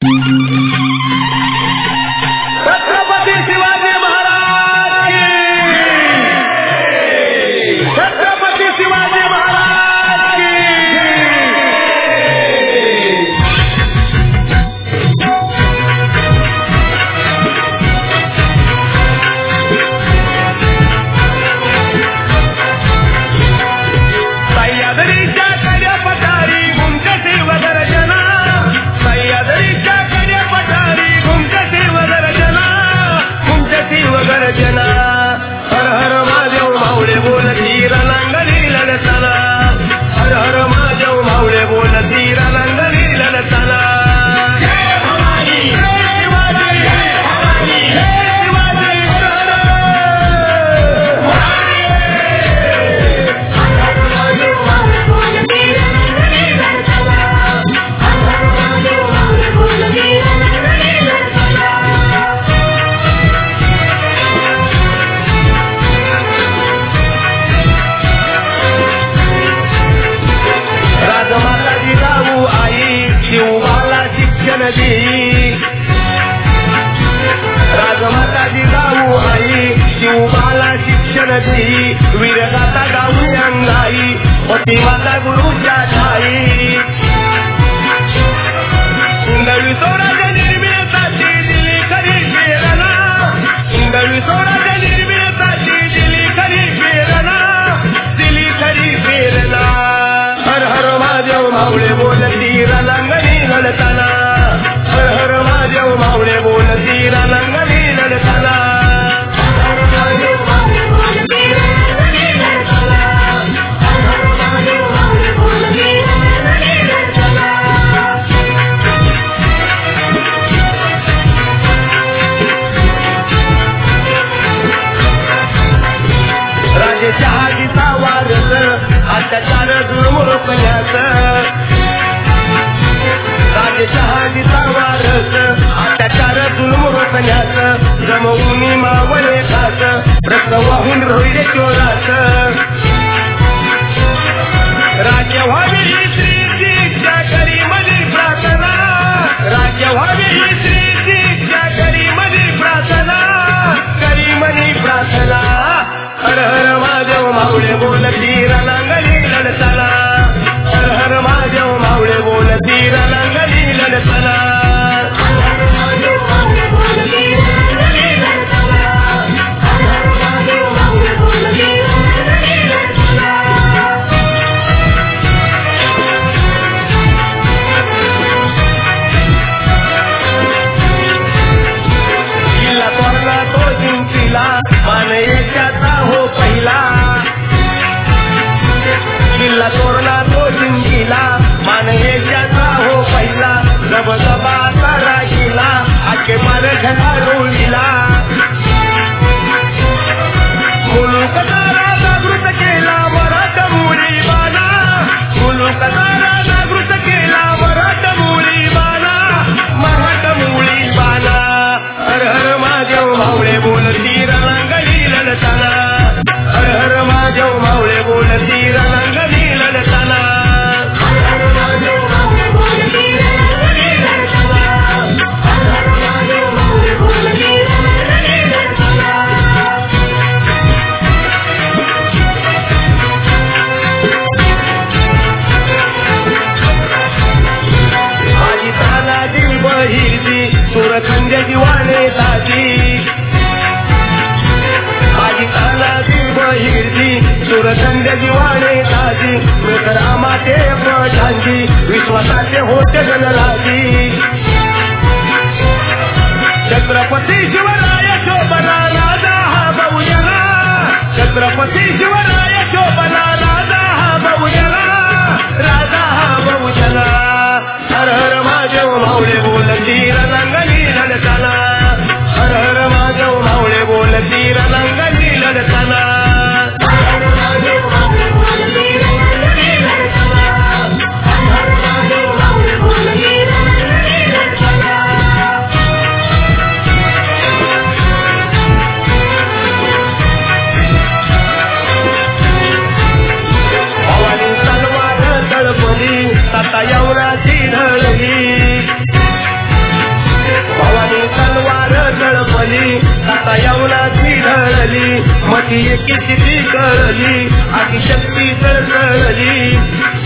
छत्रपती शिवाजी महाराज की छत्रपती शिवाजी महाराज की सह्याद्रीच्या कड्या पठारी घुमते शिवगर्जना सह्याद्रीच्या कड्या पठारी घुमते शिवगर्जना हर हर महादेव मावळे बोलती रणांगणी लढताना हर हर महादेव मावळे बोलती रणांगणी लढताना राजमाताजी जाऊ आई शिवबाला शिक्षण दे राजमाताजी जाऊ आई शिवबाला शिक्षण दे वीरगाथा गाऊ अंगाई पतिमाता गुरुच्या ठाई इंदवी सोराच्या निर्मितीसाठी दिली खरी प्रेरणा इंदवी सोराच्या निर्मितीसाठी दिली खरी प्रेरणा हर हर महादेव मावळे बोलती रणांगणी लढताना हर हर महादेव मावळे बोलती रणांगणी लढताना राजे शहाजीचा वारस अत्याचार जुलूम रोखण्यास राजे शहाजीचा वारस अत्याचार जुलूम रोखण्यास जमवून मावळे खास रक्त वाहून रोहिले चोरास राज्य व्हावी ही श्रीजीच्या करीमधी प्रार्थना राज्य व्हावी ही श्रीजीच्या करीमधी प्रार्थना हर हर महादेव मावळे बोलती रणांगणी लढताना हर हर महादेव मावळे बोलती रणांगणी लढताना किल्ला तोरला तो जिंकला मान यशाचा हो पहिला किल्ला तोरला तो जिंकला मान यशाचा हो पहिला जबजबाचा राहिला आखे मार झंडा रोळीला मुलुकदारा जागृत केला मराठा मुळी बाणा मुलुकदारा जागृत केला मराठा मुळी बाणा हर हर महादेव मावळे बोलती रणांगणी लढताना हर हर महादेव मावळे बोलती रणांगणी लढताना माझी तानाजी बहिरजी सुरखंड जीवाने ताजी माझी तानाजी बहिरजी सुरखंड जीवाने ताजी रामाचे पठांजी विश्वासाचे होते गणराजी छत्रपती शिवराय शोभना राजा हा बहुजना छत्रपती शिवराय शोभना राजा हा बहुजना हर हर महादेव मावळे बोलती रणांगणी लढताना हर हर महादेव मावळे बोलती रणांगणी लढताना आदिशक्ती एकीची ती कळली, आदिशक्ती सळसळली.